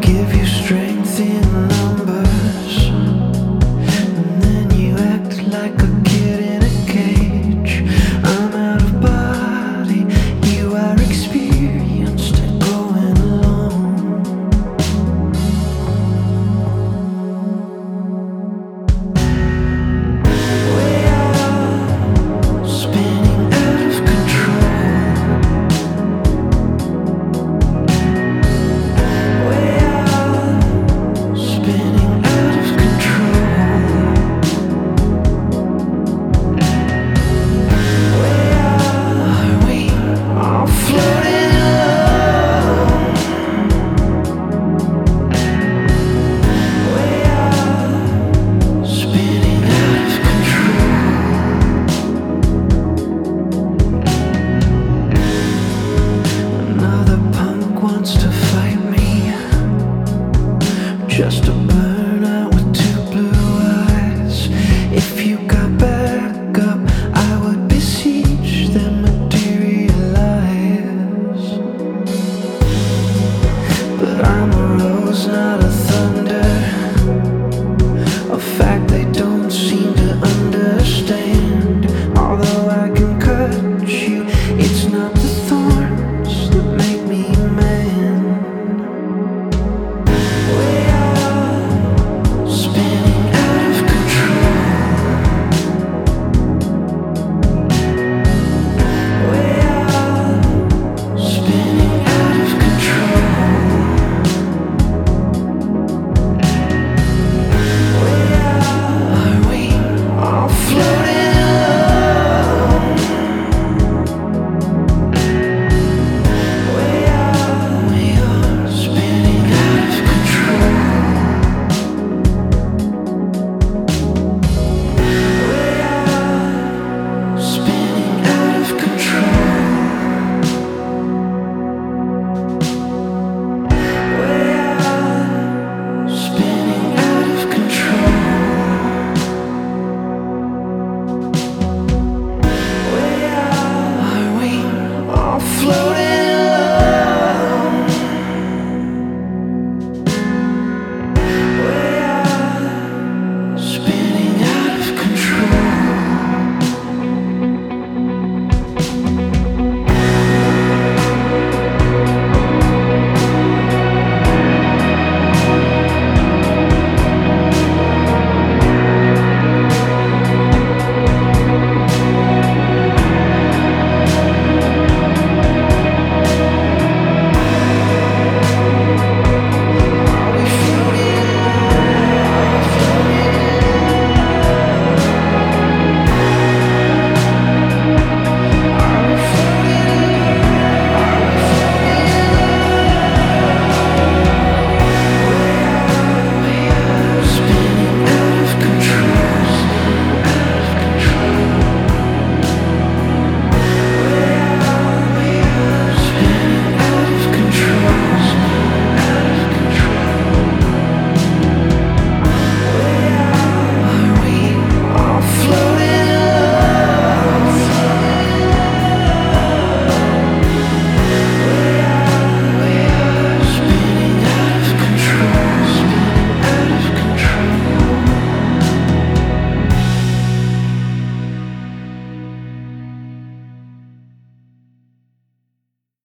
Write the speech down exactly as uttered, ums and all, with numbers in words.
give you strength in numbers, and then you act like a kid in a cage. I'm out of body, you are experienced and going alone. We are spinning out of control. We are spinning out of control. We are, we are floating alone. We are spinning out of control. Another punk wants to fight me, just a